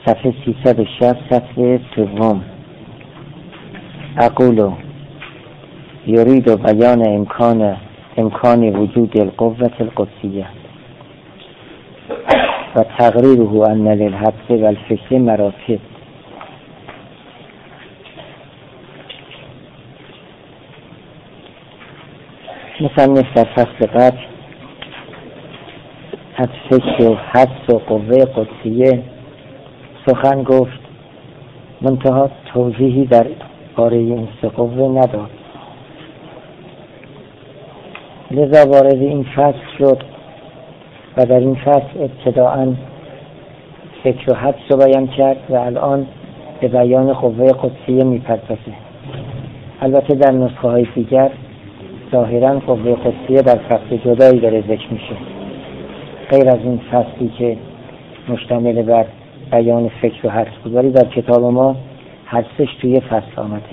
صفحه 360 صفحه سوم. اقول یرید بیان امکان وجود القوة القدسیه و تقریره ان للحدس و الفکر مراتب. مصنف در فصل قبل از فکر و حدس و قوه قدسیه سخن گفت، منتها توضیحی در باره این سه قوه نداد. لذا وارد این فصل شد و در این فصل ابتداءً فکر و حدس رو بیان کرد و الان به بیان قوه قدسیه میپردازه. البته در نسخه های دیگر ظاهراً قوه قدسیه در فصل جدایی داره ذکر میشه، غیر از این فصلی که مشتمل بر بیان فکر و حدس بود، ولی در کتاب ما حدسش توی فصل آمده.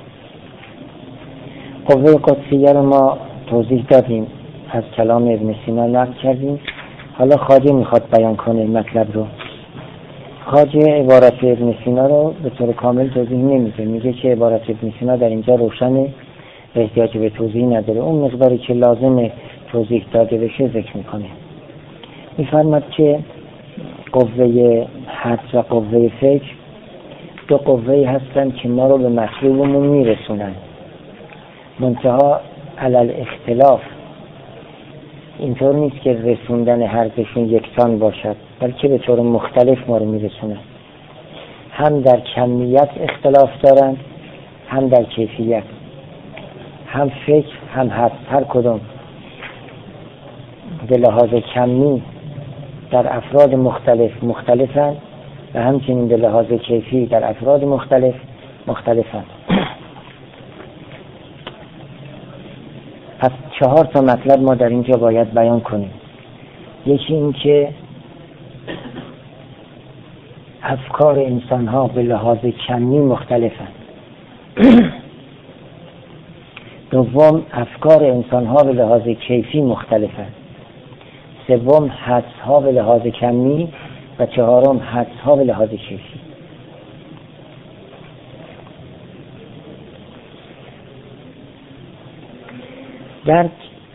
قوه قدسیه رو ما توضیح دادیم، از کلام ابن سینا نقل کردیم. حالا خواجه میخواد بیان کنه مطلب رو. خواجه عبارت ابن سینا رو به طور کامل توضیح نمیده، میگه که عبارت ابن سینا در اینجا روشنه، احتیاج به توضیح نداره، اون مقداری که لازم توضیح داده بشه ذکر میکنه. میفرماد که قوه حدس و قوه فکر دو قوه هستن که ما رو به مطلوبمون میرسونن، منتها علل اختلاف. اینطور نیست که رسوندن هر دوشون یکسان باشد، بلکه به طور مختلف ما رو میرسونن. هم در کمیت اختلاف دارن، هم در کیفیت. هم فکر هم حدس، هر کدوم به لحاظ کمی در افراد مختلفن و همچنین به لحاظ کیفی در افراد مختلفن. پس 4 تا مطلب ما در اینجا باید بیان کنیم. یکی این که افکار انسان ها به لحاظ کمی مختلفن. دوم، افکار انسان ها به لحاظ کیفی مختلفن. سوم، حدس ها به لحاظ کمی و چهارم، حدس ها به لحاظ کیفی. در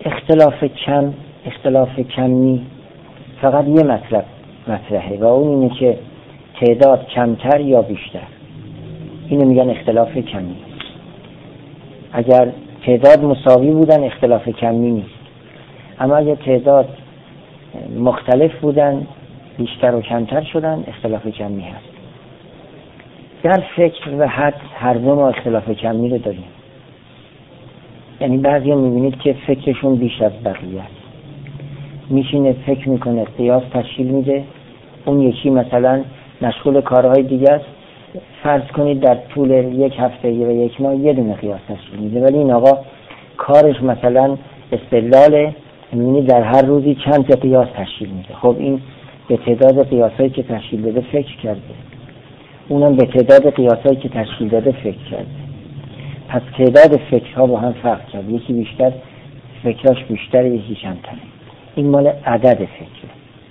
اختلاف کمی فقط یه مطلب مطرحه و اون اینه که تعداد کمتر یا بیشتر. اینو میگن اختلاف کمی. اگر تعداد مساوی بودن اختلاف کمی نیست، اما اگر تعداد مختلف بودن بیشتر و کمتر شدن اختلاف کمی هست. در فکر و حدس هر دو ما اختلاف کمی رو داریم. یعنی بعضی ها میبینید که فکرشون بیش از بقیه است، میشینه فکر میکنه، قیاس تشکیل میده، اون یکی مثلا مشغول کارهای دیگه است، فرض کنید در طول یک هفته یا یک ماه یه دونه قیاس تشکیل میده، ولی این آقا کارش مثلا استدلاله، میبینید در هر روزی چند تا قیاس تشکیل میده. خب این به تعداد قیاسایی که تشکیل داده فکر کرده، اونم به تعداد قیاسایی که تشکیل داده فکر کرده. پس تعداد فکرها با هم فرق کرد، یکی بیشتر فکراش بیشتره، یکی کمتره. این مال عدد فکره.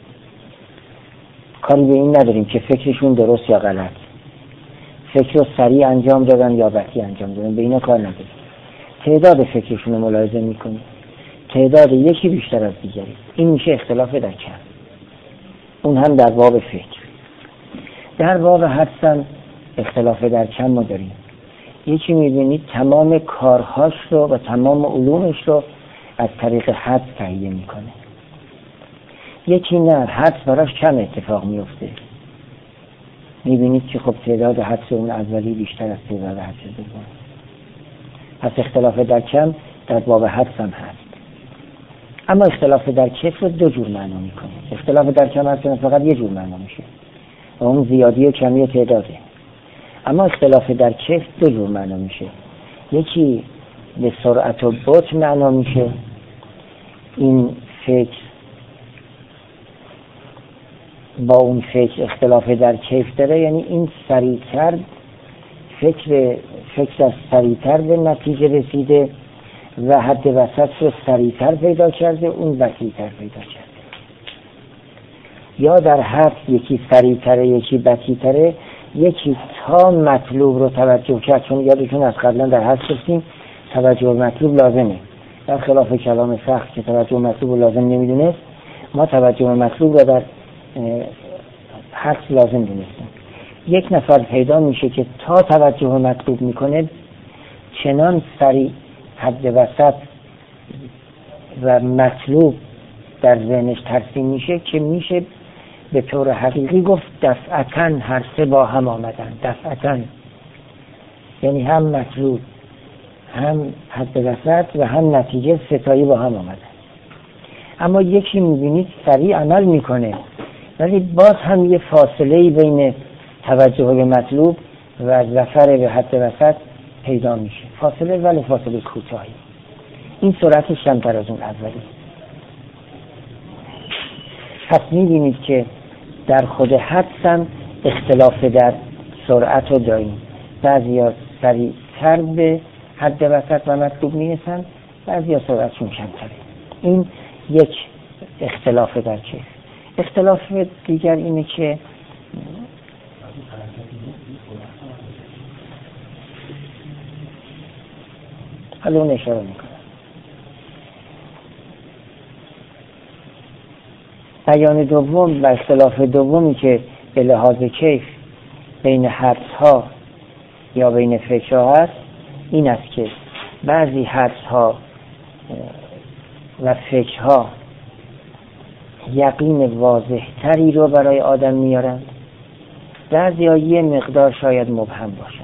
کاری به این نداریم که فکرشون درست یا غلط، فکر رو سریع انجام دادن یا بطیء انجام دادن، به اینا کار نداریم. تعداد فکرشون رو ملاحظه میکنیم، تعداد یکی بیشتر از دیگری، این میشه اختلاف در کم. اون هم در باب فکر. در باب حدس اختلاف در کم ما داریم. یکی میبینید تمام کارهاش رو و تمام علومش رو از طریق حدس تهیه میکنه، یکی نه، حدس براش کم اتفاق میفته. میبینید که خب تعداد حدس اون اولی بیشتر از تعداد حدس دوم. پس اختلاف در کم در باب حدس هم هست. اما اختلاف در کیف رو دو جور معنا میکنه. اختلاف در کم هست فقط یه جور معنا میشه و اون زیادی و کمی تعداده. اما اختلاف در کیف دو جور معنا میشه. یکی به سرعت و بطء معنا میشه، این فکر با اون فکر اختلاف در کیف داره، یعنی این سریعتر فکر از سریعتر به نتیجه رسیده و حد وسط رو سریعتر پیدا کرده، اون وسیعتر پیدا کرده. یا در حدس یکی سریع‌تره یکی بطی‌تره، یکی تا مطلوب رو توجه کرد. چون یادتون از قبلا در حدس گفتیم توجه مطلوب لازمه، در خلاف کلام سخت که توجه مطلوب رو لازم نمیدونست، ما توجه مطلوب رو در حدس لازم دونستیم. یک نفر پیدا میشه که تا توجه مطلوب میکنه چنان سریع حد وسط و مطلوب در ذهنش ترسیم میشه که میشه به طور حقیقی گفت دفعتاً هر سه با هم آمدن. دفعتاً یعنی هم مطلوب هم حد وسط و هم نتیجه ستایی با هم آمدن. اما یکی میبینید سریع عمل میکنه ولی باز هم یه فاصله بین توجه به مطلوب و ظفر به حد وسط پیدا میشه، فاصله ولی فاصله کوتاهی. این سرعتش کمتر از اون اولی. پس میبینید که در خود حدس هم اختلاف در سرعت رو داریم. بعضیا سریعتر به حد وسط و مطلوب میرسن، بعضیا سرعتشون کمتره. این یک اختلاف در کیف. اختلاف دیگر اینه که حالا اون اشاره میکنم. بیان دوم و اختلاف دومی که به لحاظ کیف بین حدس ها یا بین فکرها هست این است که بعضی حدس ها و فکرها یقین واضح تری رو برای آدم میارن، بعضی ها یه مقدار شاید مبهم باشن.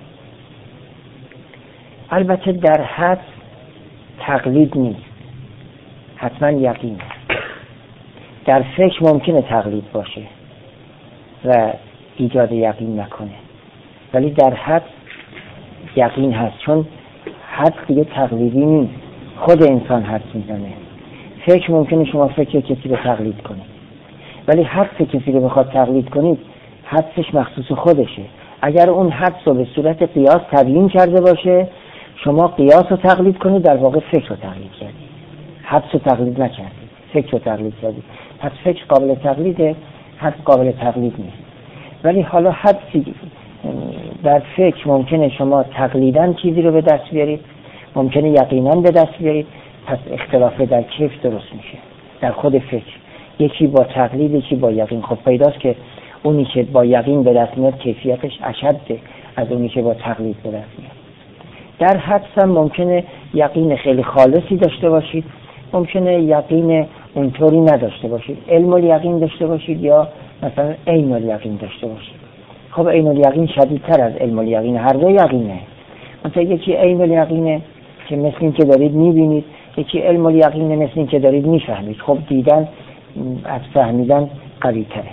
البته در حدس تقلید نیست، حتما یقین است. در فکر ممکنه تقلید باشه و ایجاد یقین نکنه، ولی در حدس یقین هست. چون حدس دیگه تقلیدی نیست، خود انسان حدس میزنه. فکر ممکنه شما فکر کسی رو تقلید کنید، ولی حدس کسی رو بخواد تقلید کنید حدسش مخصوص خودشه. اگر اون حدس رو به صورت قیاس تبیین کرده باشه، شما قیاس رو تقلید کنید، در واقع فکر رو تقلید کردید، حدس رو تقلید نکردید، فکر رو تقلید کردید. پس فکر قابل تقلیده، حدس قابل تقلید نیست. ولی حالا حدسی در فکر ممکنه شما تقلیداً چیزی رو به دست بیارید، ممکنه یقیناً به دست بیارید. پس اختلاف در کیف درست میشه در خود فکر، یکی با تقلید یکی با یقین. خب پیداست که اونی که با یقین به دست میاد کیفیتش اشده از اونی که با تقلید به دست میاد. در حدس هم ممکنه یقین خیلی خالصی داشته باشید، ممکنه یقین اونطوری نداشته باشید، علم الیقین داشته باشید یا مثلا عین الیقین داشته باشید. خب عین الیقین شدیدتر از علم الیقین، هر دو یقینه. مثلا یکی عین الیقینه که مثل این که دارید میبینید، یکی علم الیقینه مثل این که دارید میفهمید. خب دیدن از فهمیدن قوی تره.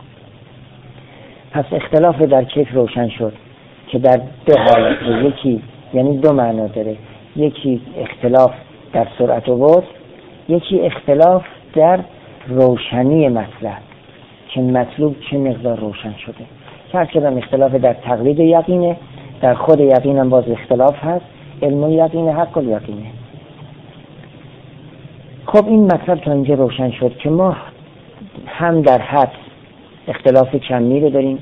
پس اختلاف در کیف روشن شد که در دو حالت، یکی یعنی دو معنا داره، یکی اختلاف در سرعت و بعد، یکی اختلاف در روشنی مطلب که مطلوب چه مقدار روشن شده. هر چقدر اختلاف در تقلید یقینه، در خود یقین هم باز اختلاف هست، علم یقینه حق یقینه. خب این مطلب تا اینجا روشن شد که ما هم در حدس اختلاف کمی رو داریم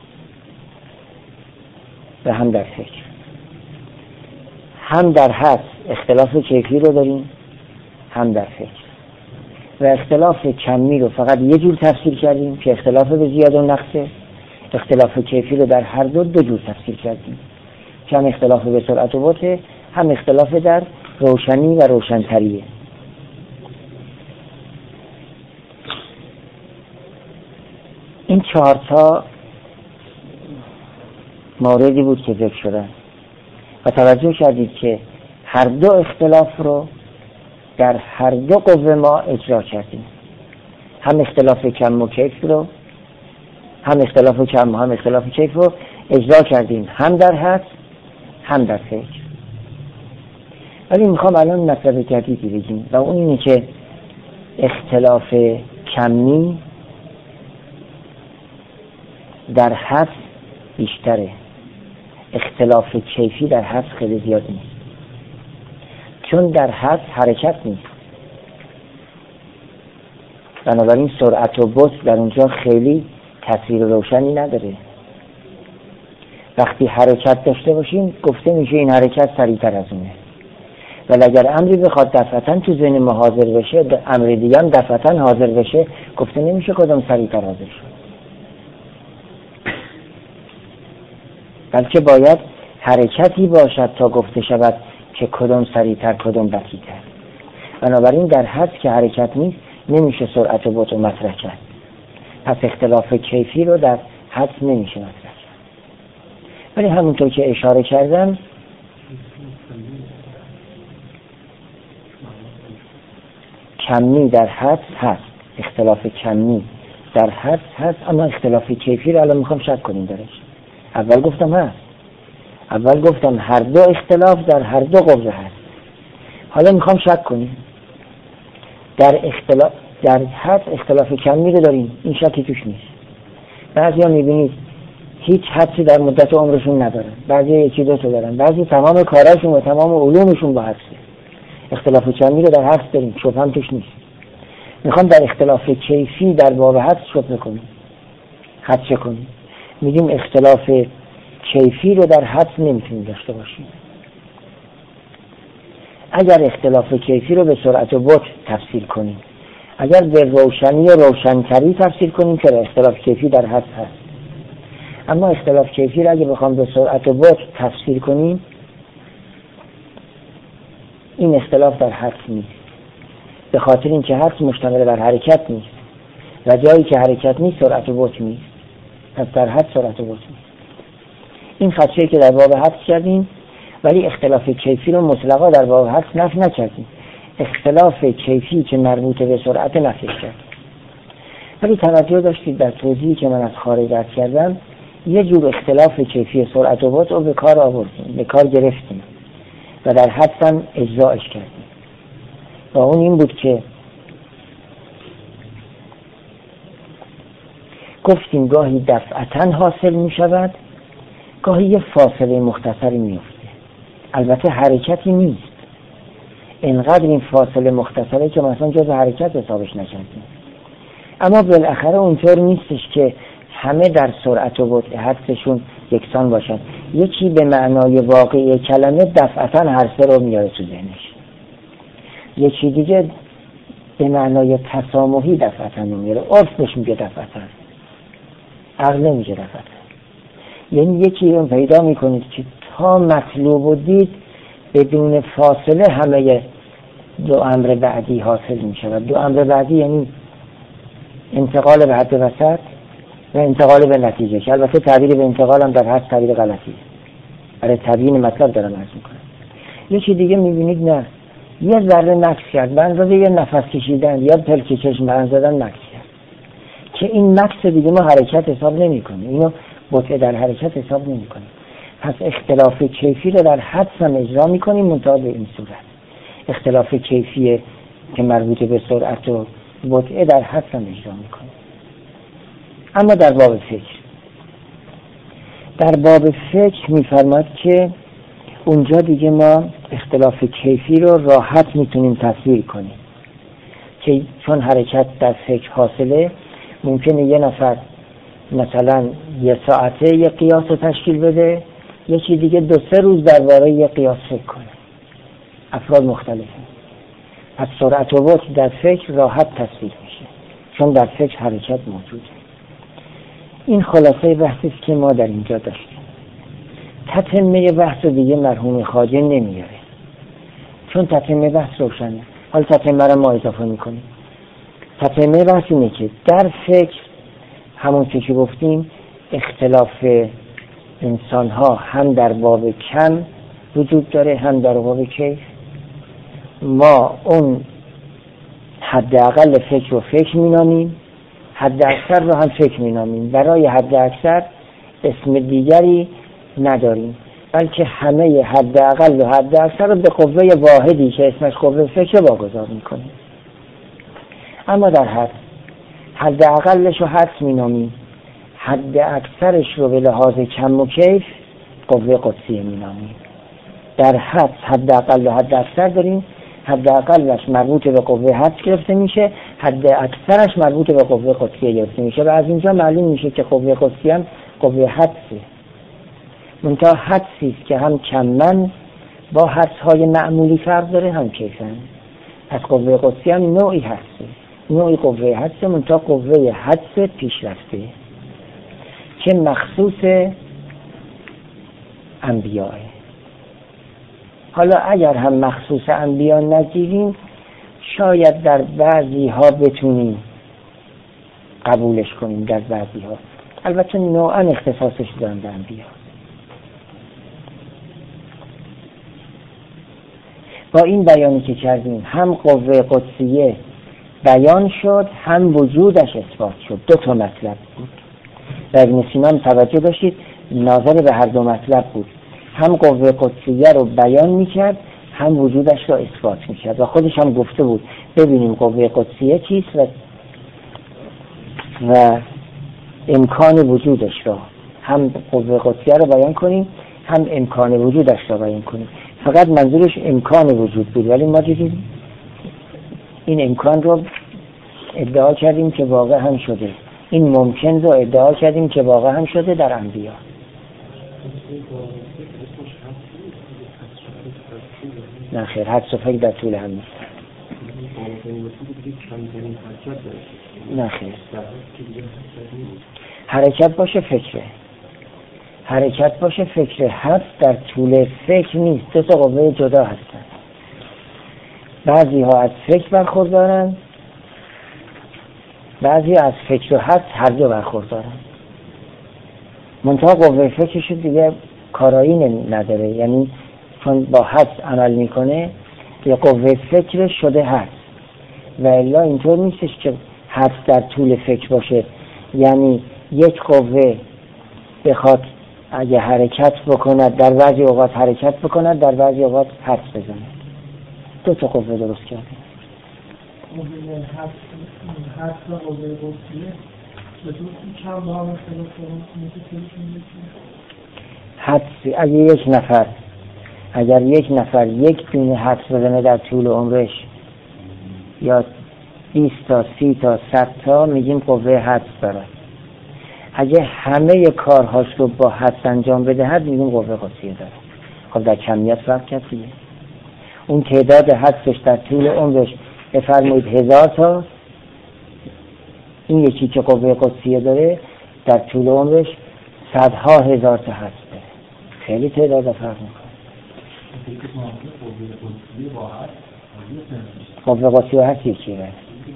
و هم در فکر. هم در حدس اختلاف کیفی رو داریم هم در فکر. و اختلاف کمی رو فقط یه جور تفسیر کردیم که اختلاف به زیاد و نقصه. اختلاف کیفی رو در هر دو جور تفسیر کردیم که هم اختلاف به سرعت و بطه، هم اختلاف در روشنی و روشنتریه. این چهارتا موردی بود که ذکر شدن و توجه کردید که هر دو اختلاف رو در هر دو قوه ما اجرا کردیم. هم اختلاف کم و کیف رو، هم اختلاف کم و هم اختلاف کیف رو اجرا کردیم، هم در حدس هم در فکر. ولی میخوام الان مطلب جدیدی بگیم و اون اینه که اختلاف کمی در حدس بیشتره، اختلاف کیفی در حدس خیلی زیاد نیست. چون در حدس حرکت نیست، بنابراین سرعت و بطء در اونجا خیلی تاثیر روشنی نداره. وقتی حرکت داشته باشیم گفته میشه این حرکت سریعتر از اونه، ولی اگر امری بخواد دفعتاً تو ذهن ما حاضر بشه، امر دیگه هم دفعتاً حاضر بشه، گفته نمیشه کدام سریعتر حاضر شد، بلکه باید حرکتی باشد تا گفته شود که کدام سریعتر کدام بطی‌تر. بنابراین در حد که حرکت نیست نمیشه سرعت و بطء مطرح کرد، پس اختلاف کیفی رو در حد نمیشه مطرح کرد. ولی همونطور که اشاره کردم کمی در حد هست، اختلاف کمی در حد هست، اما اختلاف کیفی رو الان میخوام شک کنیم درش. اول گفتم هست، اول گفتم هر دو اختلاف در هر دو قوه هست، حالا میخوام شک کنیم. در حد اختلاف کمی رو داریم، این شکی توش نیست. بعضی ها میبینید هیچ حدی در مدت عمرشون ندارن، بعضی یکی دو تا دارن، بعضی تمام کاراشون و تمام علومشون با حدسه. اختلاف کمی رو در حد داریم، شبهه هم توش نیست. میخوام در اختلاف کیفی در باب حد شبهه کنیم، حدس کنیم. میگیم اختلاف کیفی رو در حد نمیتونیم داشته باشیم. اگر اختلاف کیفی رو به سرعت و بطء تفسیر کنیم، اگر به روشنی و روشنتری تفسیر کنیم که اختلاف کیفی در حد هست، اما اختلاف کیفی رو اگه بخوام به سرعت و بطء تفسیر کنیم، این اختلاف در حد نیست، به خاطر اینکه حد مشتمل بر حرکت نیست و جایی که حرکت نیست سرعت و بطء نیست، پس در حد سرعت و بطء نیست. این خدشه‌ای که در باب حد کردیم، ولی اختلاف کیفی رو مطلقا در باب حد نفی نکردیم. اختلاف کیفی که مربوط به سرعت نفی کردیم. ولی توجه داشتید در توضیحی که من از خارج عرض کردم، یه جور اختلاف کیفی سرعت و بطء رو به کار آوردیم، به کار گرفتیم و در حد هم اجزاش کردیم. و اون این بود که گفتیم گاهی دفعتاً حاصل می شود، گاهی یه فاصله مختصری می افته. البته حرکتی نیست، اینقدر این فاصله مختصره که مثلا جز حرکت حسابش نکردیم. اما بالاخره اونطور نیستش که همه در سرعت و بطء حدسشون یکسان باشن. یکی به معنای واقعی کلمه دفعتاً هر سه رو میاره تو ذهنش، یکی دیگه به معنای تسامحی دفعتاً میاره، عرفش میگه دفعتاً، عقل نمیگه دفعتاً. یعنی یکی رو پیدا میکنید که تا مطلوب و دید بدون فاصله همه دو امر بعدی حاصل میشود. دو امر بعدی یعنی انتقال به حد وسط و انتقال به نتیجه، که البته تعبیر به انتقال هم در حد تعبیر غلطیه، برای تبیین مطلب دارم عرض میکنم. یکی دیگه میبینید نه، یه ذره نقص کرد به اندازه یه نفس کشیدن یا پلک چشم برند زدن نقص کرد، که این نقص دیگه ما حرکت حساب نمی کنیم، اینو بطء در حرکت حساب نمی کنیم. پس اختلاف کیفی رو در حدس هم اجرا می کنیم، منتها به این صورت. اختلاف کیفی که مربوط به سرعت و بطء در حدس هم اجرا می کنیم. اما در باب فکر می فرماد که اونجا دیگه ما اختلاف کیفی رو راحت میتونیم تصویر کنیم، که چون حرکت در فکر حاصله، ممکنه یه نفر مثلا یه ساعته یه قیاس رو تشکیل بده، یکی دیگه 2-3 روز درباره یه قیاس فکر کنه، افراد مختلفه. پس سرعت و بطء در فکر راحت تصویر میشه، چون در فکر حرکت موجوده. این خلاصه بحثی است که ما در اینجا داشتیم. تتمه بحث رو دیگه مرحوم خواجه نمیاره، چون تتمه بحث روشنه. حالا تتمه رو ما اضافه میکنیم. تتمه بحث اینه که در فکر همون که گفتیم اختلاف انسان ها هم در باب کم وجود داره هم در باب کیف. ما اون حداقل فکر رو فکر مینامیم، حد اکثر رو هم فکر مینامیم. برای حد اکثر اسم دیگری نداریم، بلکه همه حداقل و حد اکثر رو به قوه واحدی که اسمش قوه فکر واگذار میکنیم. اما در حد اقلش رو حدس مینامیم، حد اکثرش رو به لحاظ کم و کیف قوه قدسیه مینامیم. در حد اقل و حد اکثر داریم، حد اقلش مربوط به قوه حدس گرفته میشه، حد اکثرش مربوط به قوه قدسیه گرفته میشه و از اینجا معلوم میشه که قوه قدسیه هم قوه حدسه، منتها حدسی است که هم کمن با حدس‌های معمولی فرق داره هم کیفن. پس قوه قدسیه هم نوعی هسته، نوعی قوه حدسه، منتها قوه حدس پیشرفته که مخصوص انبیاءه. حالا اگر هم مخصوص انبیاء نگیریم شاید در بعضی ها بتونیم قبولش کنیم، در بعضی ها البته نوعا اختصاصش دارن به انبیاء. با این بیانی که کردیم هم قوه قدسیه بیان شد هم وجودش اثبات شد، دو تا مطلب بود و ابن سینا توجه داشتید ناظر به هر دو مطلب بود، هم قوه قدسیه رو بیان میکرد هم وجودش رو اثبات میکرد و خودش هم گفته بود ببینیم قوه قدسیه چیست و امکان وجودش رو، هم قوه قدسیه رو بیان کنیم هم امکان وجودش رو بیان کنیم. فقط منظورش امکان وجود بود ولی ما دیدیم این امکان رو ادعا کردیم که واقع هم شده، این ممکن رو ادعا کردیم که واقع هم شده در انبیاء. نه خیر، حدس و فکر در طول هم نیست. نه خیر، حرکت باشه فکره، حرکت باشه فکره، حدس در طول فکر نیست، دو تا قوه جدا هستن. بعضی ها از فکر برخوردارن، بعضی از فکر و حدس هر دو برخوردارن، منتها قوه فکرش دیگه کارایی نداره، یعنی چون با حدس عمل میکنه یه قوه فکر شده حدس و الا اینطور نیستش که حدس در طول فکر باشه، یعنی یک قوه بخواد اگه حرکت بکند در بعضی اوقات حرکت بکند در بعضی اوقات حدس بزنه، دو تا قوه درست کرده. حدس و قوه قدسیه به طور کم با هم اختلاف حدس اگر یک نفر یک دونه حدس بزنه در طول عمرش یا 20 تا 30 تا 100 تا میگیم قوه حدس داره. اگه همه کارهاش رو با حدس انجام بدهد میگیم قوه قدسیه داره. خب در کمیت فرق کرد دیگه. اون تعداد حدسش در طول عمرش بفرمایید 1000 تا، این یکی که قوه قدسیه داره در طول عمرش صدها هزار تا حدس داره، خیلی تعداد فرق میکنه. قوه قدسیه هست یکی بره.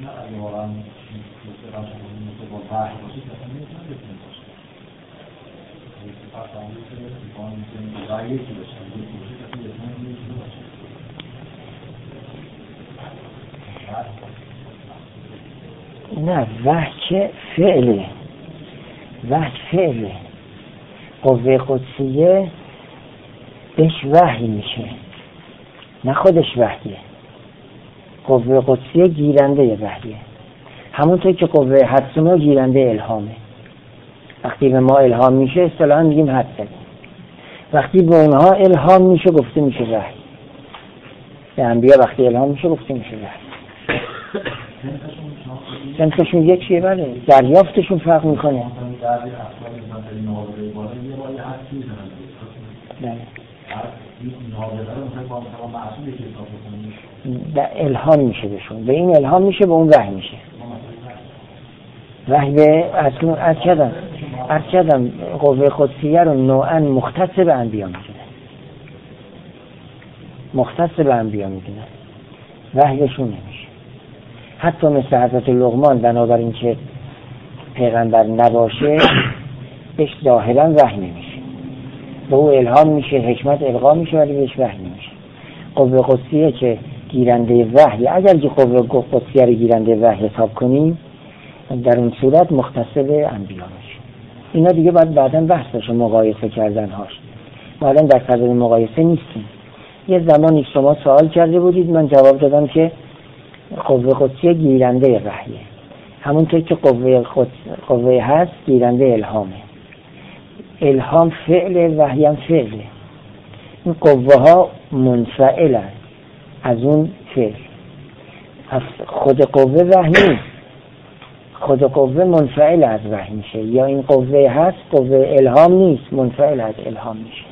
نه وحی فعله، وحی فعله. قوه قدسیه بهش وحی میشه، نه خودش وحیه. قوه قدسیه گیرنده وحیه، همونطور که قوه حدس ما گیرنده الهامه. وقتی به ما الهام میشه اصطلاحاً میگیم حدس، وقتی به اونها الهام میشه گفته میشه وحی. به انبیا وقتی الهام میشه گفته میشه وحی. سنتشون یکیه، بله، دریافتشون فرق میکنه. الهام میشه بهشون، به این الهام میشه، به اون وحی میشه. وحی به از کردم قوه قدسیه رو نوعا مختص به انبیا میدونه، مختص به انبیا میدونه، وحی بهشون نمیشه. حتی مثل حضرت لقمان بنابراین که پیغمبر نباشه بهش ظاهرا وحی نمیشه، به او الهام میشه، حکمت القا میشه، ولی بهش وحی نمیشه. قوه قدسیه که گیرنده وحی، اگر که قوه قدسیه رو گیرنده وحی حساب کنیم در اون صورت مختص به انبیا میشه. اینا دیگه باید بعداً بحث بشه، مقایسه کردن هاش. ما الان در صدد مقایسه نیستیم. یه زمانی شما سوال کرده بودید، من جواب دادم که قوه قدسیه گیرنده وحیه، همونطور که قوه هست گیرنده الهامه. الهام فعل، وحی هم فعله. این قوه ها منفعلن از اون فعل. پس خود قوه وحی نیست، خود قوه منفعل از وحی میشه، یا این قوه هست قوه الهام نیست، منفعل از الهام میشه.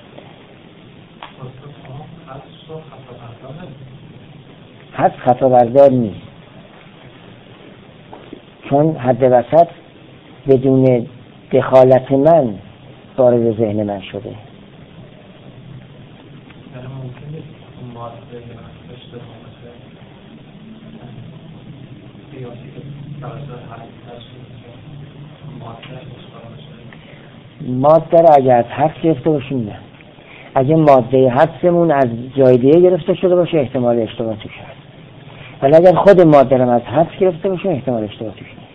هست خطا بردار نیست، چون حد وسط بدون دخالت من وارد ذهن من شده. ماده را اگر از حدس گرفته باشیم نه، اگه ماده حدسمون از جای دیگه گرفته شده باشه احتمال اشتباه توش هست، ولی اگر خود ماده را از حدس گرفته باشه احتمال اشتباه توش نیست.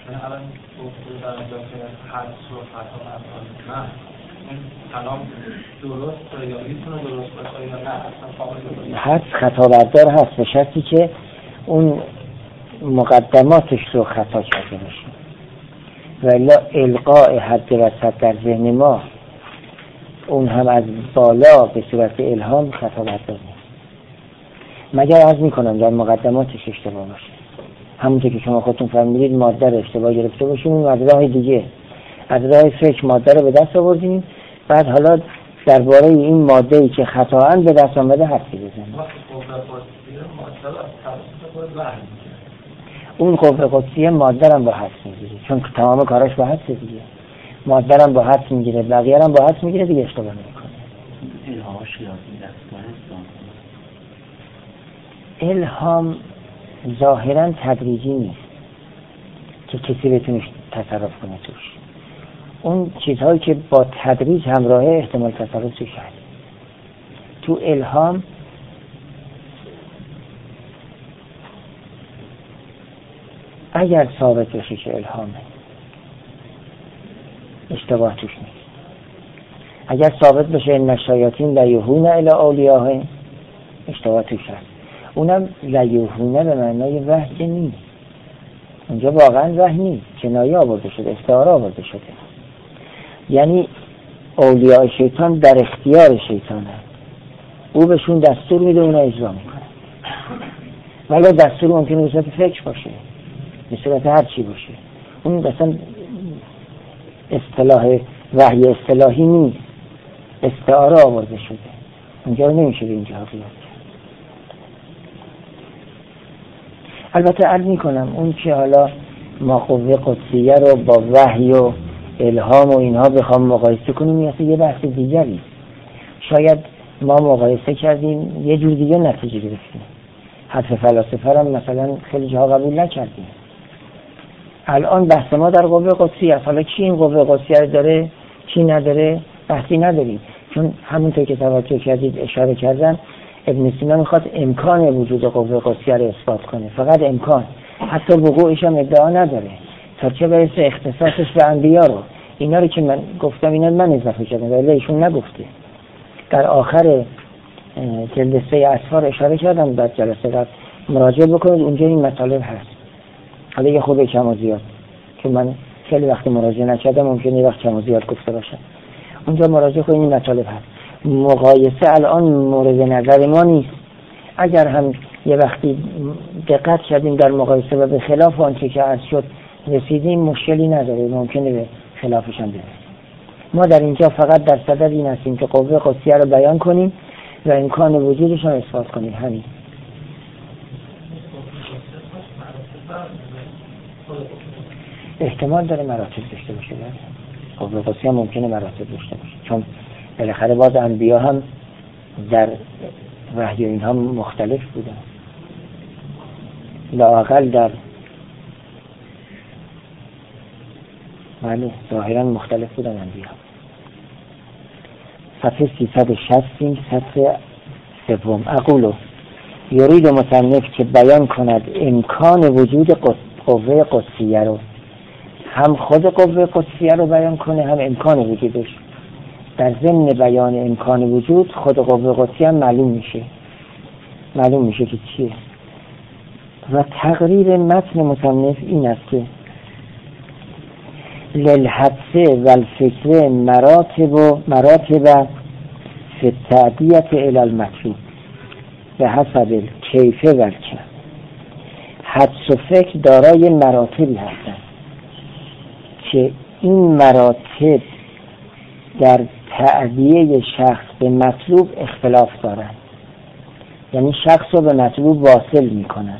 حدس خطا بردار هست به شرطی که اون مقدماتش رو خطا کرده باشه، ولی القاء حد وسط در ذهن ما اون هم از بالا به صورت الهام خطا بردار نیست، مگر عرض میکنم در مقدماتش اشتباه باشه. همونطور که شما خودتون فهمیدید ماده رو اشتباه گرفته باشیم، اون از راه دیگه، از راه فکر ماده رو به دست آوردیم، بعد حالا درباره این ماده‌ای که خطااً به دست آمده حرفی بزنیم. اون قوه قدسیه ماده رو با حدس میگیره، چون تمام کاراش با حدس دیگه، ماده رو با حدس میگیره، بقیه رو با حدس میگیره، دیگه اشتباه نمیکنه. الهام ظاهراً تدریجی نیست که کسی بتونه تصرف کنه توش. اون چیزهایی که با تدریج همراهه احتمال تصرف توش هست. تو الهام اگر ثابت بشه که الهامه اشتباه توش نیست. اگر ثابت بشه ان الشیاطین لیوحون الی اولیاءهم اشتباه توش هست. اونم لیوحونه به معنای وحی نیست، اونجا واقعا وحی نیست، کنایه آورده شده، استعاره آورده شده. یعنی اولیاء شیطان در اختیار شیطانه، او بهشون دستور میده، اونا اجرا میکنه، ولی دستور ممکنه به صورت فکر باشه، به صورت هر چی باشه. اون مثلا اصطلاح وحی اصطلاحی نیست، استعاره آورده شده، اونجا نمیشه به اینجا بیاد. البته عرض میکنم اون که حالا ما قوه قدسیه رو با وحی و الهام و اینها بخوام مقایسه کنیم یه بحث دیگری، شاید ما مقایسه کردیم یه جور دیگه نتیجه گرفتیم، حرف فلاسفه هم مثلا خیلی جاها قبول نکردیم. الان بحث ما در قوه قدسیه است، حالا کی این قوه قدسیه رو داره کی نداره بحثی نداریم، چون همونطور که توجه کردید اشاره کردن ابن سینا میخواد امکان وجود قوه قدسیه رو اثبات کنه، فقط امکان، حتی وقوعش هم ادعا نداره، تا چه برسه اختصاصش به انبیا رو. اینا رو که من گفتم اینا من اضافه کردم ولی ایشون نگفته. در آخر جلد 3 اسفار اشاره کردم، در جلسه قبل مراجعه بکنید، اونجا این مطالب هست. حالا یه خوبه کم و زیاد که من خیلی وقت مراجعه نکردم، ممکنه یه وقت کم و زیاد گفته باشم، اونجا مراجعه کنید، این مطالب هست. مقایسه الان مورد نظر ما نیست. اگر هم یه وقتی دقت کردیم در مقایسه و به خلاف آنچه که عرض شد رسیدیم مشکلی نداره، ممکنه به خلافش هم برسیم. ما در اینجا فقط در صدد این هستیم که قوه قدسیه رو بیان کنیم و امکان وجودش رو اثبات کنیم، همین. احتمال داره مراتب داشته باشه، قوه قدسیه ممکنه مراتب داشته باشه، چون بالاخره باز انبیا هم در وحی اینها مختلف بودن، لااقل در ظاهرا مختلف بودن انبیا. صفحه 360 سطر 3 اقولو یرید مصنف که بیان کند امکان وجود قوه قدسیه رو، هم خود قوه قدسیه رو بیان کنه هم امکان وجودش. در ضمن بیان امکان وجود خود قوه قدسیه هم معلوم میشه که چیه. و تقریر متن مصنف این است که للحدث و الفکر مراتب فی التعدیت الی المطلوب به حسب الکیف و الکم. حدس و فکر دارای مراتبی هستند که این مراتب در تأدیه شخص به مطلوب اختلاف دارند، یعنی شخص رو به مطلوب واصل می کنند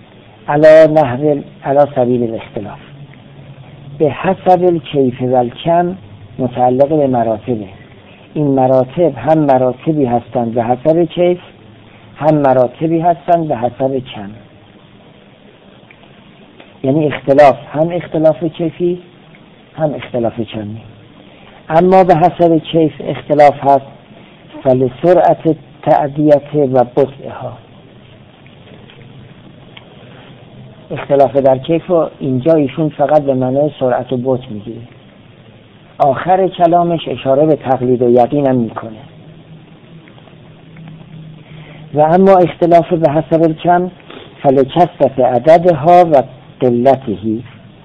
علی سبیل الاختلاف. به حسب الکیف و الکم متعلق به مراتبه. این مراتب هم مراتبی هستند به حسب کیف، هم مراتبی هستند به حسب کم. یعنی اختلاف هم اختلاف کیفی هم اختلاف کمی. اما به حسب کیف اختلاف هست فلسرعت تأدیت و بطئها. اختلاف در کیف و اینجا ایشون فقط به معنای سرعت و بطء میگیره. آخر کلامش اشاره به تقلید و یقین هم میکنه. و اما اختلاف به حسب کم فلکثرت عددها و قلتهی.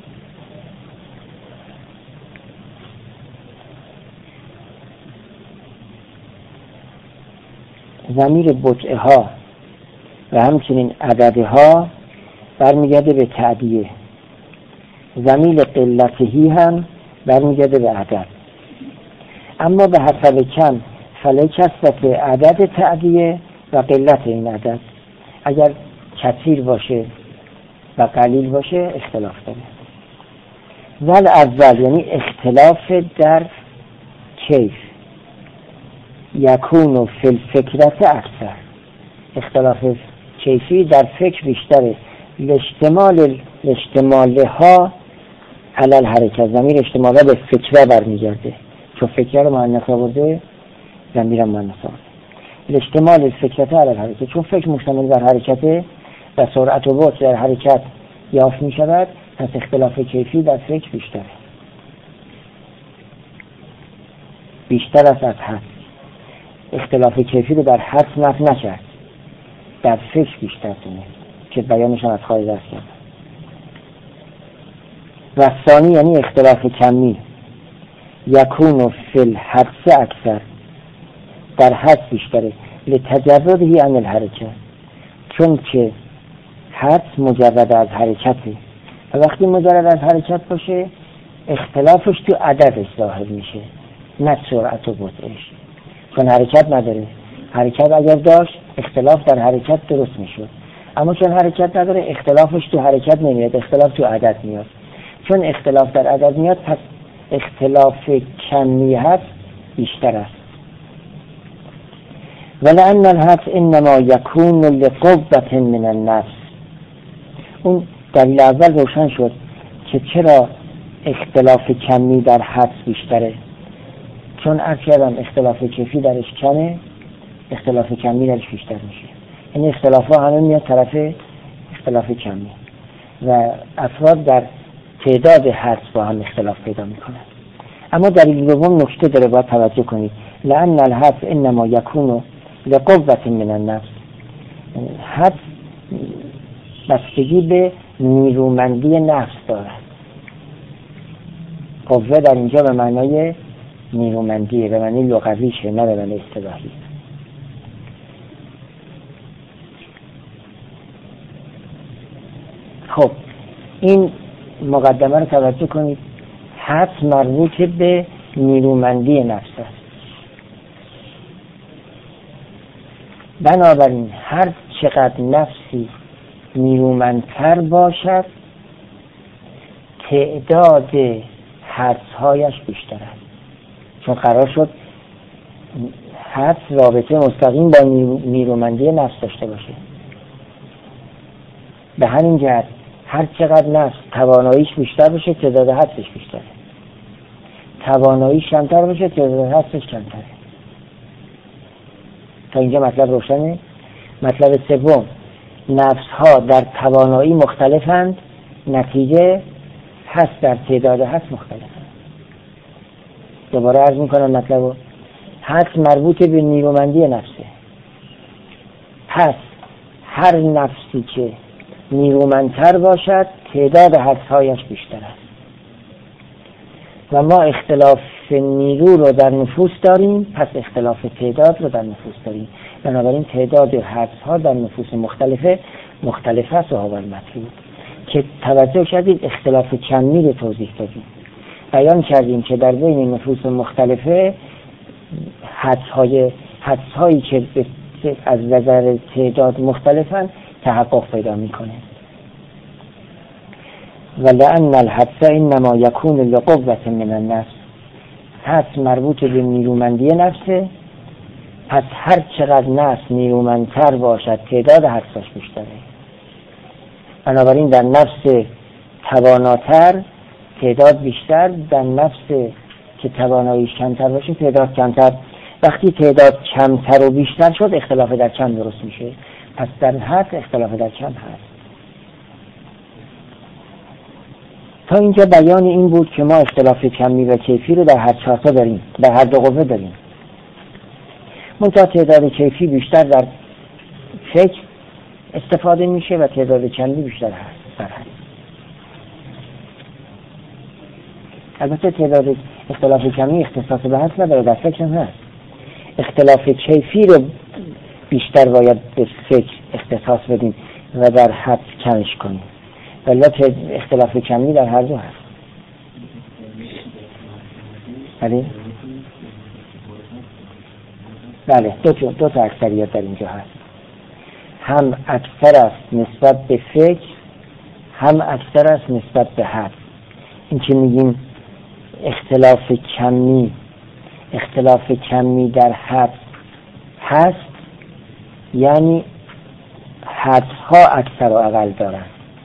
ضمیر بطئها و همچنین عددها برمیگرده به تعدیه. ضمیر قلتهی هم برمیگرده به عدد. اما به حسب کم فلکثرت عدد تعدیه و قلت این عدد. اگر کثیر باشه و قلیل باشه اختلاف داره. ول اول یعنی اختلاف در کیف یکون فی الفکرت اکثر. اختلاف کیفی در فکر بیشتره. اشتمالها علی الحرکت. ضمیر اشتمالها به فکره برمیگرده، چون فکره رو مؤنث آورده ضمیر مؤنث آورده. اشتمال الفکرت علی الحرکت، چون فکر مشتمل بر حرکته و سرعت و بطء در حرکت یافت می شود، پس اختلاف کیفی در فکر بیشتر است از حدس. اختلاف کیفی رو در حدس نفی نکرد، در فکر بیشتر دونه که بیانش هم از خواهی درست کرد. و ثانی یعنی اختلاف کمی یکون فی الحدس اکثر. در حدس بیشتره لتجردهی عن الحرکت، چون که حدس مجرد از حرکته و وقتی مجرد از حرکت باشه اختلافش تو عددش ظاهر میشه نه سرعت و بطئش، چون حرکت نداره. حرکت اگر داشت اختلاف در حرکت درست میشد، اما چون حرکت نداره اختلافش تو حرکت نمیاد، اختلاف تو عدد میاد. چون اختلاف در عدد میاد پس اختلاف کمیت بیشتر است. ولأن الحدس انما یکون لقوة من النفس. اون دلیل اول روشن شد که چرا اختلاف کمی در حدس بیشتره، چون عرض کردم اختلاف کیفی درش کمه، اختلاف کمی درش بیشتر میشه. این اختلاف ها همه میاد طرف اختلاف کمی و افراد در تعداد حدس با هم اختلاف پیدا میکنن. اما دلیل دوم نکته داره باید توجه کنید. لأن الحدس انما یکون لقوة من النفس. حدس بستگی به نیرومندی نفس دارد. قوه در اینجا به معنای نیرومندیه، به معنی لغویشه نه به معنی اصطلاحی. خب این مقدمه رو توجه کنید. حدس مربوط به نیرومندی نفس است. بنابراین هر چقدر نفسی نیرومندتر باشد تعداد حدس‌هایش بیشتر است، چون قرار شد حدس رابطه مستقیم با نیرومندی نفس داشته باشه. به همین جهت هر چقدر نفس تواناییش بیشتر باشه تعداد حدسش بیشتره، تواناییش کمتر باشه تعداد حدسش کمتره. تا اینجا مطلب روشنه. مطلب سوم، نفس ها در توانایی مختلفند، نتیجه حدس در تعداد حدس مختلفند. دوباره عرض میکنم مطلبو. حدس مربوط به نیرومندی نفسه، پس هر نفسی که نیرومندتر باشد تعداد حدس‌هایش بیشتر است. و ما اختلاف نیرو رو در نفوس داریم، پس اختلاف تعداد رو در نفوس داریم. بنابراین تعداد حدس‌ها در نفوس مختلف است و هو المطلوب. که توجه کردید اختلاف کمی رو توضیح دادیم، بیان کردیم که در بین نفوس مختلفه حدس‌هایی که از نظر تعداد مختلفن تحقق پیدا میکنه. ولأن الحدس انما یکون لقوة من النفس، حدس مربوط به نیرومندی نفسه، پس هر چقدر نفس نیرومندتر باشد تعداد حدساش بیشتره. بنابراین در نفس تواناتر تعداد بیشتر، در نفس که تواناییش کمتر باشه تعداد کمتر. وقتی تعداد کمتر و بیشتر شد اختلاف در کم درست میشه، پس در حد اختلاف در کم هست. تا اینجا بیان این بود که ما اختلاف کمی و کیفی رو در هر چهارتا داریم، در هر دو قوه داریم. منتها تعداد کیفی بیشتر در فکر استفاده میشه و تعداد کمی بیشتر هست در حد. البته تعداد اختلاف کمی اختصاص به حد نداره، در فکر هم هست. اختلاف کیفی رو بیشتر باید به فکر اختصاص بدیم و در حد کمش کنیم، ولی اختلاف کمی در هر دو هست. بله دو تا اکثریت در اینجا هست، هم اکثر است نسبت به فکر، هم اکثر است نسبت به حد. این که میگیم اختلاف کمی در حد هست، یعنی حدها اکثر و اقل دارن.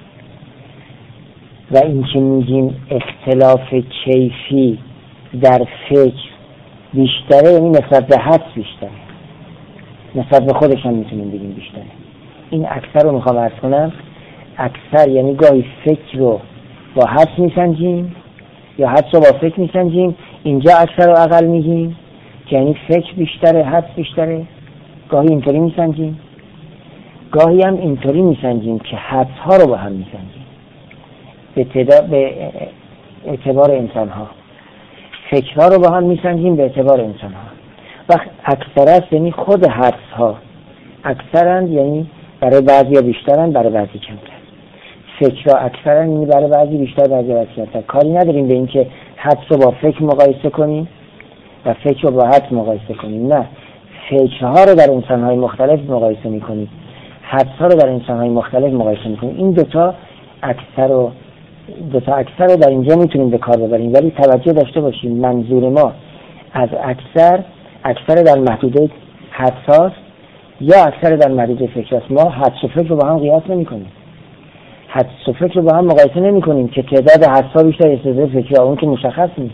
و این که میگیم اختلاف کیفی در فکر بیشتره، یعنی نسبت به حد بیشتره، نسبت به خودش هم میتونیم بگیم بیشتره. این اکثر رو میخوام عرض کنم. اکثر یعنی گاهی فکر رو با حد میسنجیم یا حد رو با فکر میسنجیم، اینجا اکثر و اقل میگیم که یعنی فکر بیشتره حد بیشتره. گاهی اینطوری میسنجیم، گاهی هم اینطوری میسنجیم که حدها رو با هم میسنجیم به اعتبار انسان ها، فکرها رو با هم میسنجیم به اعتبار انسان ها. وقت اکثر است یعنی خود حدس ها اکثرند، یعنی برای بعضی ها بیشترند برای بعضی کمتر. فکرها اکثرند یعنی برای بعضی بیشتر برای بعضی کمتر. کاری نداریم به این که حدس رو با فکر مقایسه کنیم و فکر رو با حدس مقایسه کنیم، نه، فکرها رو در انسان های مختلف مقایسه میکنیم، حدس ها رو در انسان های مختلف مقایسه میکنیم. این دوتا اکثر رو در اینجا میتونیم به کار ببریم، ولی توجه داشته باشیم منظور ما از اکثر در محدوده حدس یا اکثر در محدوده فکر است. ما حدس و فکر رو با هم قیاس نمی کنیم، حدس و فکر رو با هم مقایسه نمی کنیم که تعداد حدس ها بیشتر از تعداد فکر ها، اون که مشخص نیست.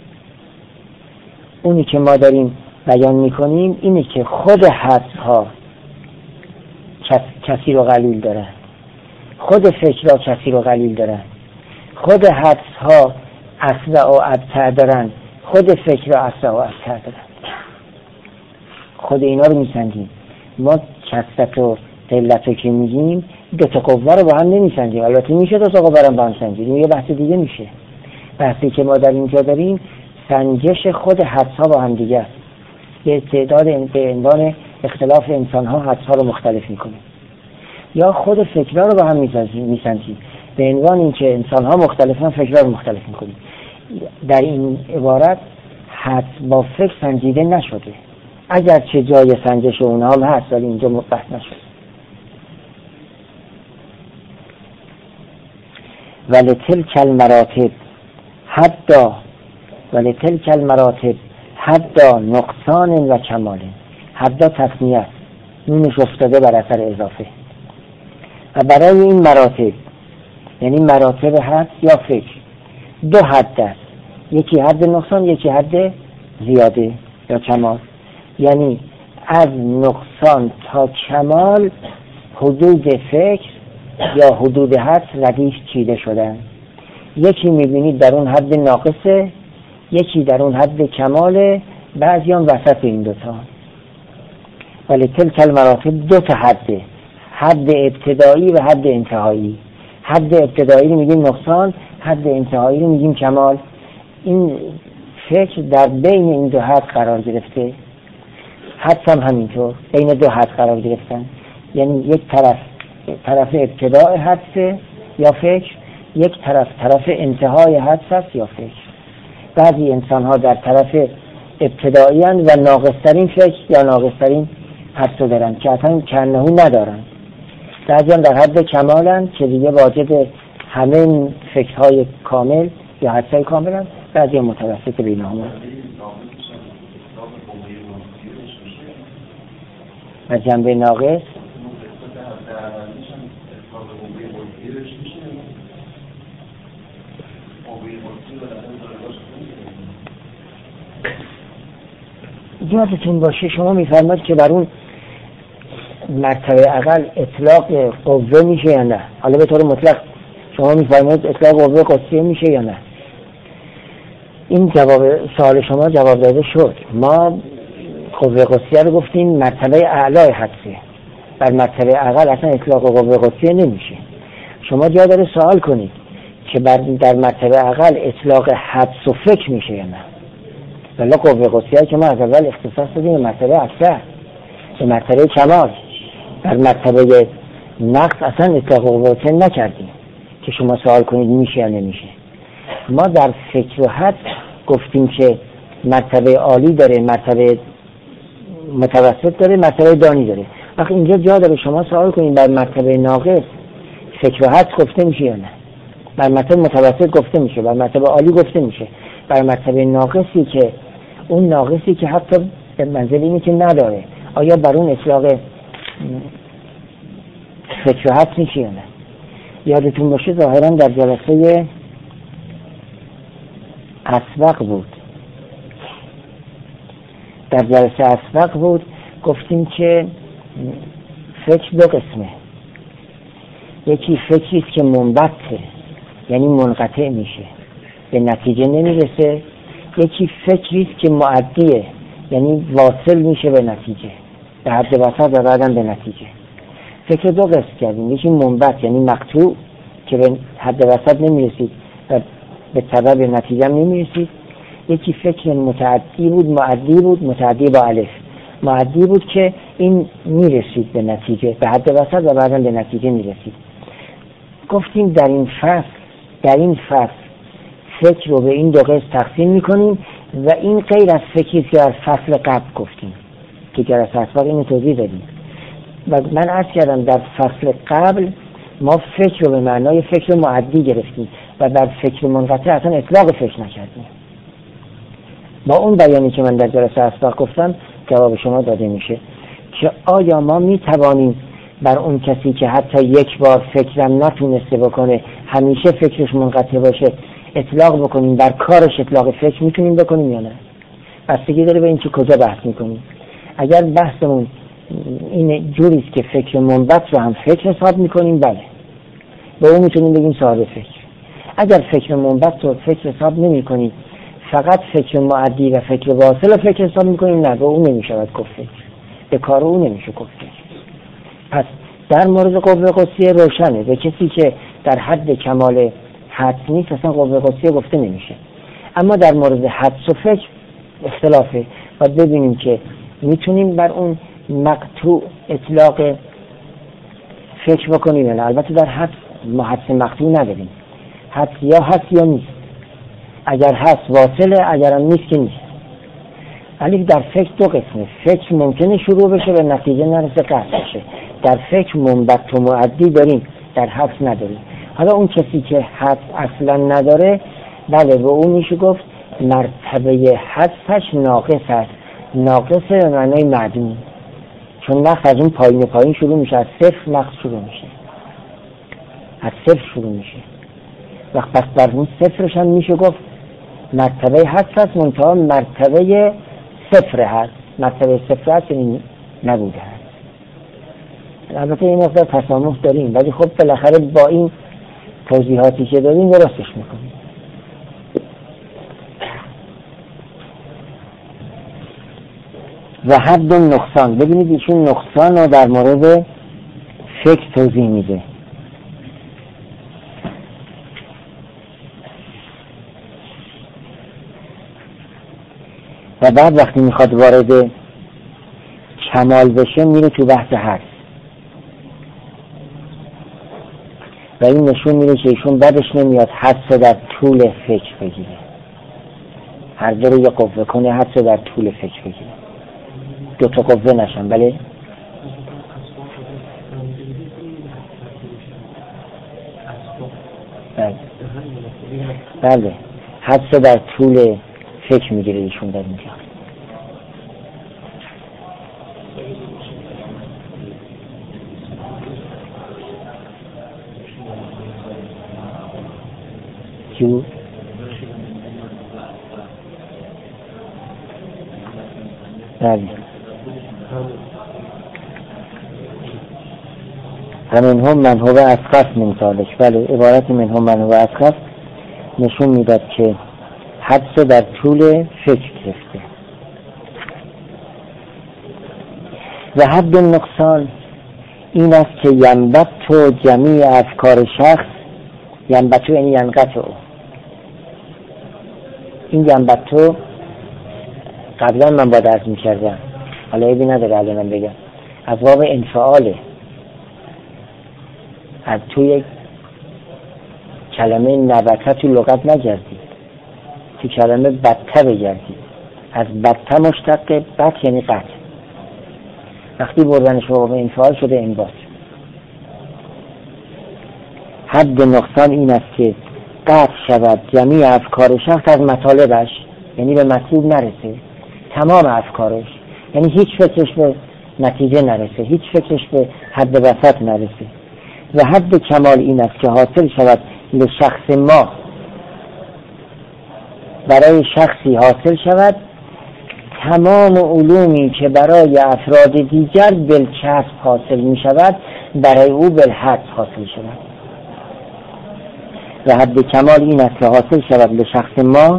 اونی که ما داریم بیان می کنیم اینه که خود حدس ها کثیر و قلیل دارن، خود فکر ها کثیر و قلیل دارن، خود حدس ها اسرع و ابتر دارن، خود فکر ها اسرع و ابتر دارن. خود اینا رو میسنجیم. ما کثرت و قلت رو که میگیم دو تا قوه رو با هم نمیسنجیم. البته میشه دو تا قوه رو با هم سنجیم، یه بحث دیگه میشه. بحثی که ما در اینجا داریم سنجش خود حدس ها با هم دیگه است. به تعداد به عنوان اختلاف انسان ها حدس ها رو مختلف میکنیم، یا خود فکرها رو با هم میسنجیم به عنوان اینکه انسان ها مختلفن فکرها رو مختلف میکنیم. در این عبارت حدس با فکر سنجیده نشده، اگر چه جای سنجش اونها هم هست ولی اینجا بحث نشده. ولتلک المراتب حتی نقصان و کمال. حتی تصنیه است، نونش افتاده بر اثر اضافه. و برای این مراتب یعنی مراتب حد یا فکر دو حد است، یکی حد نقصان، یکی حد زیاده یا کمال. یعنی از نقصان تا کمال حدود فکر یا حدود حد ردیف چیده شدن. یکی میبینید در اون حد ناقصه، یکی در اون حد کماله، بعضی هم وسط این دوتا. ولی تلک المراتب دو تا حده، حد ابتدایی و حد انتهایی. حد ابتدایی رو میگیم نقصان، حد انتهایی رو میگیم کمال. این فکر در بین این دو حد قرار گرفته، حدس هم همینطور بین دو حد قرار گرفتن. یعنی یک طرف ابتدای حدسه یا فکر، یک طرف انتهای حدس است یا فکر. بعضی انسان ها در طرف ابتدایی هستند و ناقصترین فکر یا ناقصترین حدس رو دارن که اصلا کنهو ندارن. بعضی هم در حد کمالن که دیگه واجد همه فکرهای کامل یا حدسهای کامل هستند. بعضی هم متوسط بینهما. و جنبه ناقص یادتون باشه شما میفرمایید که بر اون مرتبه اقل اطلاق قوه میشه یا نه؟ حالا به طور مطلق شما میفرمایید اطلاق قوه قدسیه میشه یا نه؟ این جواب سوال شما جواب داده شد. ما قوه قدسیه رو گفتیم مرتبه اعلای حدسه، بر مرتبه اقل اصلا اطلاق قوه قدسیه نمیشه. شما جا داره سوال کنید که در مرتبه اقل اطلاق حدس و فکر میشه یا نه؟ ولی قوه قدسیه که ما از اول اختصاص دادیم به مرتبه اکثر، به مرتبه کمال. در مرتبه نقص اصلا اطلاق قوه قدسیه نکردیم که شما سوال کنید میشه یا نمیشه. ما در فکر و حدس گفتیم که مرتبه عالی داره، مرتبه متوسط داره، مرتبه دانی داره. وقتی اینجا جا داره شما سوال کنید بر مرتبه ناقص فکر و حدس گفته میشه یا نه؟ بر مرتبه متوسط گفته میشه، بر مرتبه عالی گفته میشه. بر مرتبه ناقصی که اون ناقصی که حتی به منزل اینی که نداره، آیا بر اون اطلاق فکر و حدس میشه یا نه؟ یادتون باشه ظاهرا در جلسه اسبق بود، در جلسه اسبق بود گفتیم که فکر دو قسمه. یکی فکریست که منبته، یعنی منقطع میشه، به نتیجه نمیرسه. یکی فکریست که معدیه، یعنی واصل میشه به نتیجه، به حد وسط و بعدم به نتیجه. فکر دو قسم کردیم. یکی منبت یعنی مقطوع که به حد وسط نمیرسید و به سبب نتیجه نمیرسید. یکی فکر متعدی بود، معدی بود، متعدی با الف، معدی بود که این میرسید به نتیجه، به حد وسط و بعدم به نتیجه میرسید. گفتیم در این فصل فکر رو به این دو قسم تقسیم میکنیم و این غیر از فکری که در فصل قبل گفتیم که جلسه اسبق اینو توضیح دادیم. و من عرض کردم در فصل قبل ما فکر رو به معنای فکر معدی گرفتیم و در فکر منقطع اصلا اطلاق فکر نکردیم. با اون بیانی که من در جلسه اسبق گفتم جواب شما داده میشه که آیا ما میتوانیم بر اون کسی که حتی یک بار فکرم نتونسته بکنه، همیشه فکرش منقطع باشه، اطلاق بکنیم؟ بر کارش اطلاق فکر میتونیم بکنیم یا نه؟ بستگی داره به این که کجا بحث میکنیم. اگر بحثمون این جوریست که فکر منبت رو هم فکر حساب میکنیم، بله به اون میتونیم بگیم صاحب فکر. اگر فکر منبت رو فکر حساب نمی کنیم، فقط فکر معدی و فکر واصل رو فکر حساب میکنیم، نه به اون نمیشود گفت فکر، به کار اون نمیشه گفت فکر. پس در مورد قوه قدسیه روشنه، به کسی که در حد کمال حدس نیست اصلا قوه قدسیه گفته نمیشه. اما در مورد حدس و فکر اختلافه و ببینیم که میتونیم بر اون مقطوع اطلاق فکر بکنیم یا نه. البته در حدس ما حدس مقطوع نداریم، حدس یا هست یا نیست. اگر هست واصله، اگر هم نیست که نیست. ولی در فکر دو قسمه. فکر ممکنه شروع بشه به نتیجه نرسه، قطع بشه. در فکر منبت و معدی داریم، در حدس نداریم. حالا اون کسی که حدس اصلا نداره، بله به اون میشه گفت مرتبه حدسش ناقص هست. ناقص به معنای معدوم، چون نقص از اون پایین شروع میشه، از صفر نقص شروع میشه، از صفر شروع میشه. وقت پس بر اون صفرش هم میشه گفت مرتبه حدس هست، منتها مرتبه صفر هست. مرتبه صفر هست یعنی نبوده هست. البته این مقدار تسامح داریم، ولی خب بالاخره با این توضیحاتی که داریم درستش میکنیم. و حد نقصان، ببینید ایشون نقصان رو در مورد فکر توضیح میده. و بعد وقتی میخواد وارد کمال بشه میره تو بحث حدس. و این نشون میده که ایشون بدش نمیاد حدس در طول فکر بگیره، هر دو رو یه قوه کنه، حدس در طول فکر بگیره، دو تا قوه نشن. بله بله حدس در طول فکر میگیره ایشون در اینجا. جو بله همین هم من هو اسقف من ذالک. بله عبارت من هم من هو اسقف نشون میداد که حدس در طول فکر گرفته. و حد نقصان این است که ینبت و جمیع افکار شخص، ینبتو یعنی ینقطع، این ینبتو قبلا من با درس میکردم، حالا ایبی نداره الانم بگم، از باب انفعاله، از توی کلمه نبته تو لغت نگردید، تو کلمه بته بگردید، از بته مشتق بت یعنی قطع، وقتی بردنش رو به انفعال شده انبات. حد نقصان این است که قطع شود جمیع افکار شخص از مطالبش، یعنی به مطلوب نرسه، تمام افکارش، یعنی هیچ فکرش به نتیجه نرسه، هیچ فکرش به حد وسط نرسه. و حد کمال این است که حاصل شود لشخص ما، برای شخصی حاصل شود تمام علومی که برای افراد دیگر بالکسب حاصل می شود برای او بالحد حاصل شود. و حد کمال این است که حاصل شود لشخص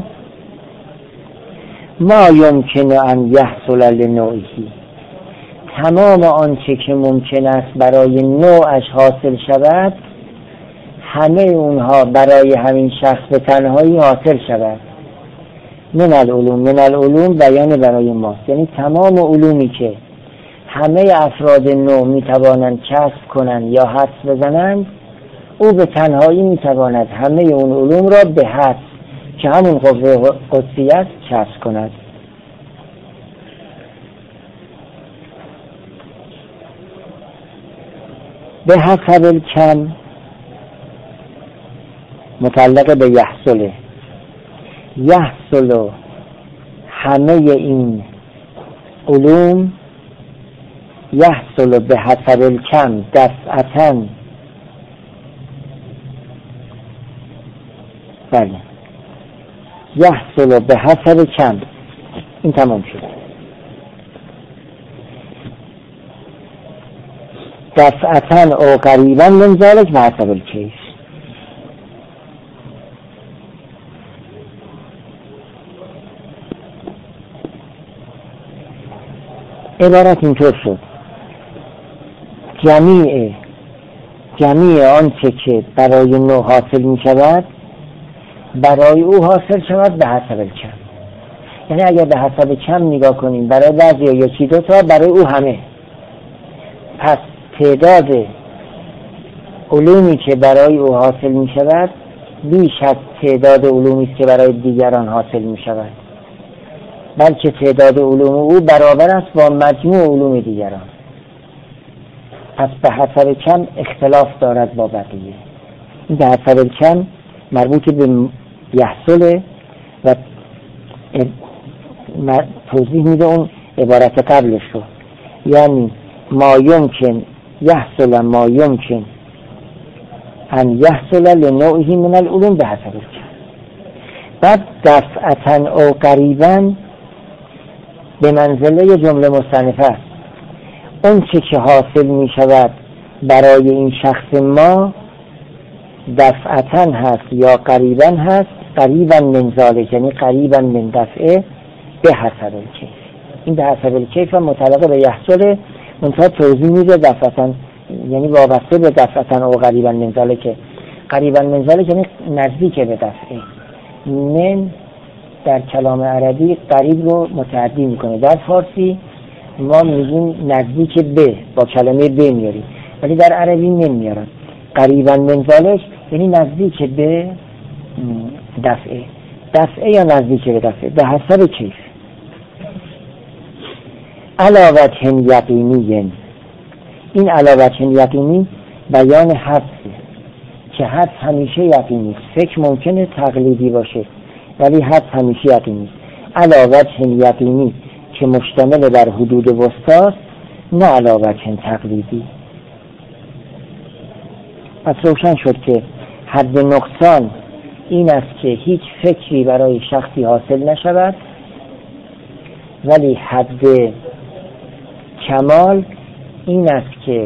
ما یمکن ان یحصل لنوعی، تمام آنچه که ممکن است برای نوعش حاصل شود همه اونها برای همین شخص به تنهایی حاصل شود. من العلوم بیان برای ماست، یعنی تمام علومی که همه افراد نوع میتوانند کسب کنند یا حدس بزنند، او به تنهایی میتواند همه اون علوم را به حدس که همون قوه قدسی است کسب کند. به حسب الکم متعلق به یحصل همه این علوم، یحصل به حسب الکم دفعتاً. بله یحصل به حسب کم، این تمام شد. دفعتاً او قریباً من ذالک به حسب الکیف. عبارت اینطور شد: جمیع آنچه که برای نوع حاصل می شود برای او حاصل شود به حسب الکم. یعنی اگر به حسب کم نگاه کنیم برای بعضی یا یکی دو تا، برای او همه. پس تعداد علومی که برای او حاصل می شود بیش از تعداد علومی است که برای دیگران حاصل می شود، بلکه تعداد علوم او برابر است با مجموع علوم دیگران. پس به حسب کم اختلاف دارد با بقیه. این به حسب کم مربوط به یحصل و توضیح میده اون عبارت قبلش رو، یعنی ما یمکن یحصل ما یمکن ان یحصل لنوعه من العلوم به حسب الکم. بعد دفعتاً او قریباً به منزله جمله مستأنفه است. اون چه که حاصل می شود برای این شخص ما دفعتاً هست یا قریباً هست، قریباً من ذالک یعنی قریباً من دفعه به حسب الکیف. این به حسب الکیف و متعلق به یحصل منتها توضیح میده دفعتاً یعنی وابسته به دفعتاً او قریباً من ذالک. قریباً من ذالک یعنی نزدیک به دفعه. من در کلام عربی قریب رو متعدی میکنه، در فارسی ما میگیم نزدیک به، با کلمه به میاریم، ولی در عربی نمیارن. قریبا من ذالک یعنی نزدیک به دفعه یا نزدیک به دفعه به حسب کیف. علاوه یقینی، این علاوه یقینی بیان حدسه که حدس همیشه یقینی است. فکر ممکنه تقلیدی باشه ولی حدس همیشه یقینی است. علاوه یقینی که مشتمل بر حدود وسطاست، نه علاوه تقلیدی. پس روشن شد که حد نقصان این است که هیچ فکری برای شخصی حاصل نشود، ولی حد کمال این است که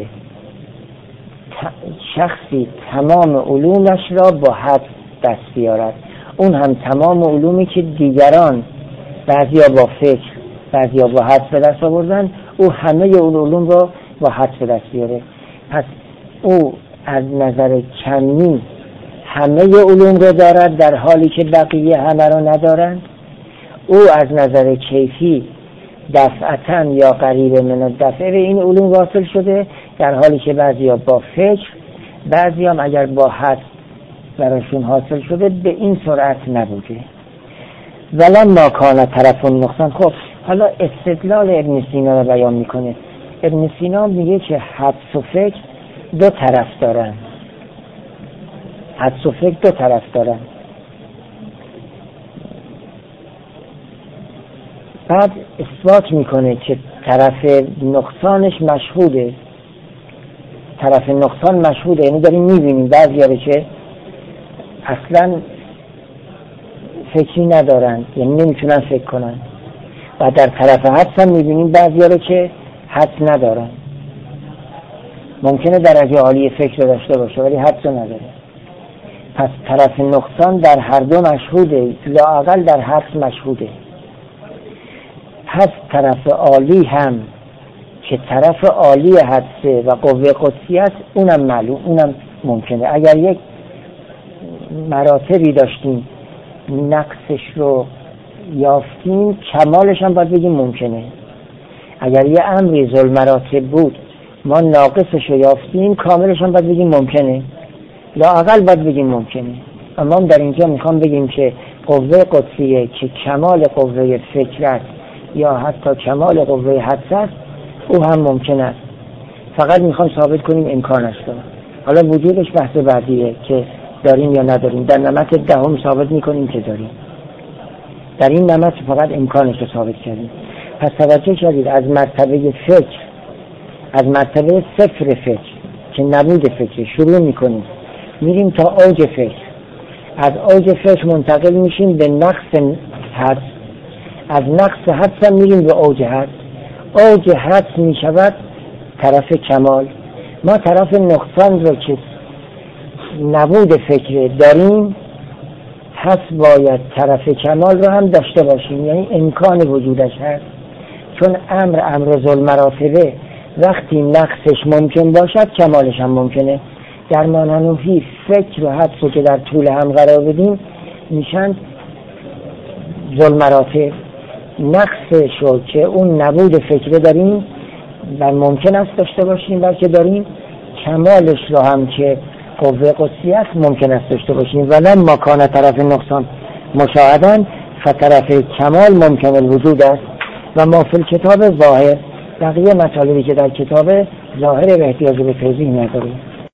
شخصی تمام علومش را با حد دست بیارد، اون هم تمام علومی که دیگران بعضیا با فکر بعضیا با حد به دست آوردن، او همه اون علوم را با حد به دست بیاره. پس او از نظر کمی همه علوم را دارد در حالی که بقیه همه را ندارند. او از نظر کیفی دفعتاً یا قریب من الدفعه به این علوم واصل شده، در حالی که بعضیا با فکر بعضیا هم اگر با حد براشون حاصل شده به این سرعت نبوده. ولما کان طرف النقصان. خب حالا استدلال ابن سینا رو بیان میکنه. ابن سینا میگه که حدس و فکر دو طرف دارن. حدس و فکر دو طرف دارن. بعد اثبات میکنه که طرف نقصانش مشهوده. طرف نقصان مشهوده، یعنی داریم میبینیم بعضی‌ها که اصلا فکری ندارن، یعنی نمیتونن فکر کنن. و در طرف حدس هم میبینیم بعضی‌ها که حدس ندارن، ممکنه درجه عالی فکر داشته باشه ولی حدس نداره. پس طرف نقصان در هر دو مشهوده، لااقل در حدس مشهوده. پس طرف عالی هم که طرف عالی حدسه و قوه قدسی است، اونم معلوم، اونم ممکنه. اگر یک مراتبی داشتیم نقصش رو یافتیم، کمالش هم باید بگیم ممکنه. اگر یه امری ذل مراتب بود ما ناقصش رو یافتیم، کاملش هم باید بگیم ممکنه، لااقل باید بگیم ممکنه. اما در اینجا میخوام بگیم که قوه قدسیه که کمال قوه فکر است یا حتی کمال قوه حدس است، او هم ممکن است. فقط میخوام ثابت کنیم امکانش رو. حالا وجودش بحث بعدیه که داریم یا نداریم. در نمط دهم ثابت میکنیم که داریم. در این نمط فقط امکانش رو ثابت کردیم. پس توجه کردید از مرتبه فکر، از مرتبه صفر فکر که نبود فکر شروع میکنیم، میریم تا اوج فکر. از اوج فکر منتقل میشیم به نقص حدس. از نقص حدس میریم به اوج حدس. اوج حدس میشود طرف کمال. ما طرف نقصان رو که نبود فکر داریم، حس باید طرف کمال رو هم داشته باشیم، یعنی امکان وجودش هست. چون امر ذل مراتبه وقتی نقصش ممکن باشد کمالش هم ممکنه. در مانحنفی فکر و حدس رو که در طول هم قرار بدیم میشن ذل مراتب. نقصش رو که اون نبود فکر داریم و ممکن است داشته باشیم بلکه داریم، کمالش رو هم که قوه قدسی است ممکن است داشته باشیم. ولما کان طرف نقصان مشاهدن فطرف کمال ممکن الوجود است و ما فی الکتاب ظاهر. بقیه مطالبی که در کتاب ظاهر به احتیاج به توضیح نداره.